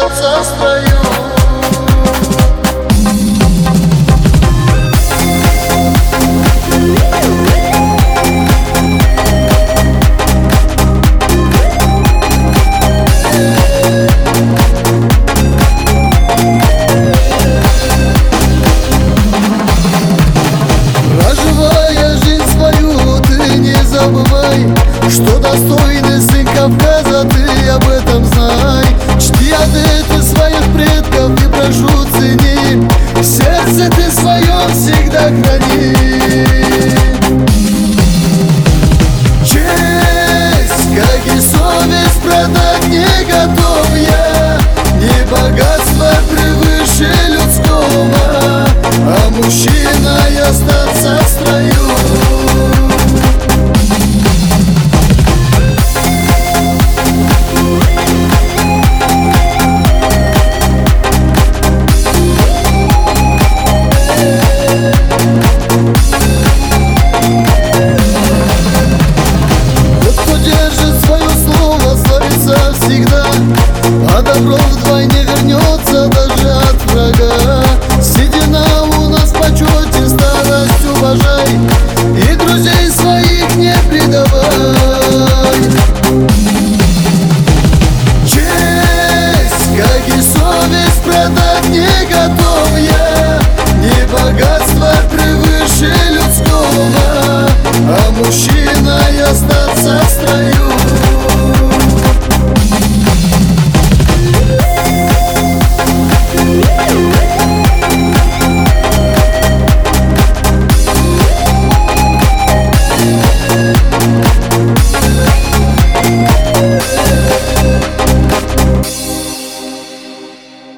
сердце в строю. Что достойный сын Кавказа, ты об этом знай. Чти адепты своих предков и прошу цени. В сердце ты своем всегда храни.